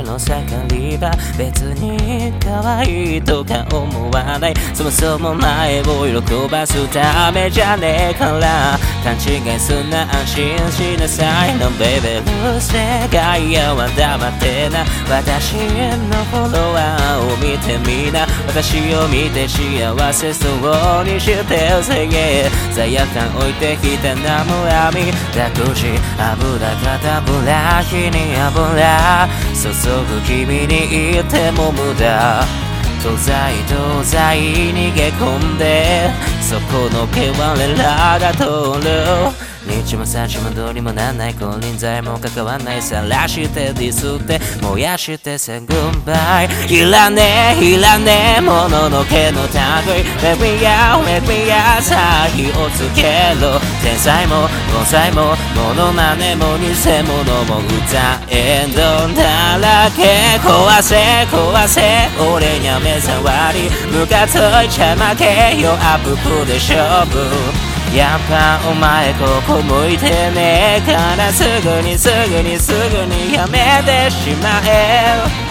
の盛りは別に可愛いとか思わない。そもそも前を喜ばすためじゃねえから勘違いすんな、安心しなさいのベイベー。世界は黙ってな、私のフォロワーを見てみな。私を見て幸せそうにしてよせげ。罪悪感置いてきたなむあみ隠し油か油火に油注ぐ君に言っても無駄。東西逃げ込んでそこの毛我らが通る。日もさちもどうにもなんない金輪際も関わんないさらしてディスって燃やしてさグンバイ。いらねえもののけの類 Let me out さ火をつけろ。天才も盆栽もモノマネも偽物も歌えんどんだらけ壊せ俺には目障りムカついちゃ負けよアップで勝負。やっぱお前ここ向いてねえからすぐにやめてしまえ。